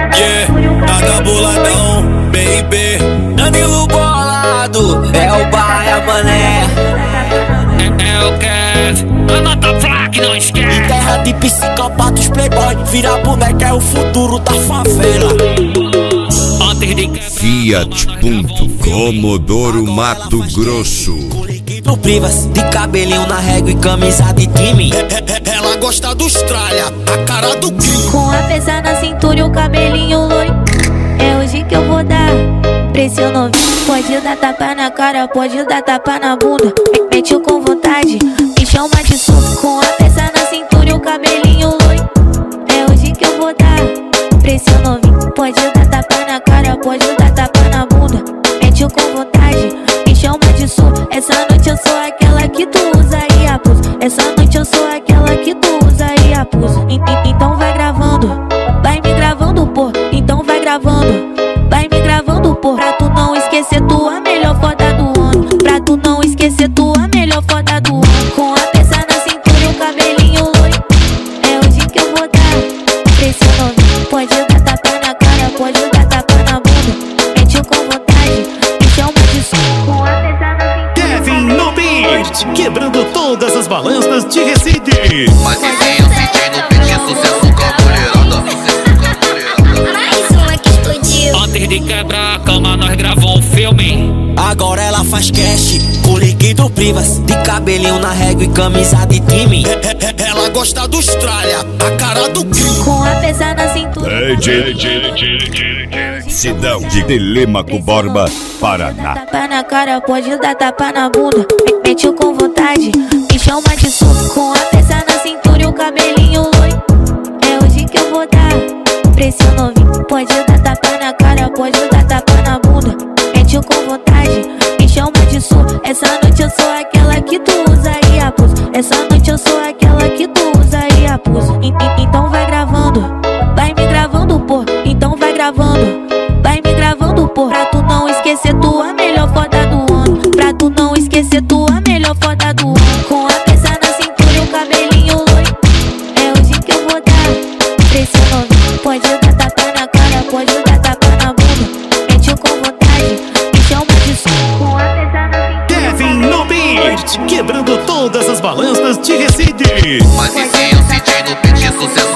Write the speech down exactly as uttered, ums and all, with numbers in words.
Yeah, nada boladão, baby. Danilo bolado, é o Baia Mané. É o Kev, anota a placa e não esquece. Em terra de psicopatas, playboy, vira boneca, é o futuro da favela. Fiat ponto Comodoro Mato Grosso. Do Privas, de cabelinho na régua e camisa de time. Ela gosta do Austrália, a cara do crime. Com a peça na cintura e o cabelinho loiro, é hoje que eu vou dar pra esse novinho. Pode dar tapa na cara, pode dar tapa na bunda. Mete com vontade, me chama de surdo. Com a peça na cintura e o cabelinho loiro, é hoje que eu vou dar pra esse novinho. Pode dar tapa na cara, pode dar tapa na bunda. Mete com vontade, me chama de surdo. Essa noite eu sou aquela que tu usa e abusa. Essa noite eu sou aquela que tu usa e abusa. E, e, então vai gravando, vai me gravando, pô. Então vai gravando, vai me gravando, pô. Pra tu não esquecer tua melhor foda do ano. Pra tu não esquecer tua melhor foda do ano. Com a peça na cintura e o cabelinho loiro, é hoje que eu vou dar pra esse novinho. Pode dar tapa na cara, pode dar tapa na bunda. Mete com vontade, me chama de som. Com a peça na cintura. Kevin no beat, quebrando todas as balanças de Recife. Mas enfim, eu senti no beat sucesso com a mulherada. Mais uma que explodiu. Antes de quebrar a cama, nós gravamos um filme. Agora ela faz cash, com líquido Privas, de cabelinho na régua e camisa de time. Ela gosta do Austrália, a cara do crime. Com a peça na cintura. Cidade de Telêmaco Borba, Paraná. Tapa na cara, pode dar tapa na bunda. Mete com vontade, me chama de surdo. Com a peça na cintura e o cabelinho loiro, é hoje que eu vou dar pra esse novinho. Pode dar tapa na cara, pode dar tapa na bunda. Mete com vontade, me chama de surdo. Essa noite eu sou aquela que tu usa e abusa. Essa noite eu sou aquela que tu usa e abusa. E, e, então vai gravando, vai me gravando, pô. Então vai gravando, vai me gravando, pô. Pra tu não esquecer tua melhor foda do ano. Pra tu não esquecer tua melhor foda do ano. Com a peça na cintura e o cabelinho loiro, é hoje que eu vou dar pra esse novinho. Pode dar tapa na cara, pode dar tapa na bunda. Mete com vontade, me chama de som. Com a peça na cintura. Kevin no beat, quebrando todas as balanças de Recife. Mas enfim, eu senti no beat sucesso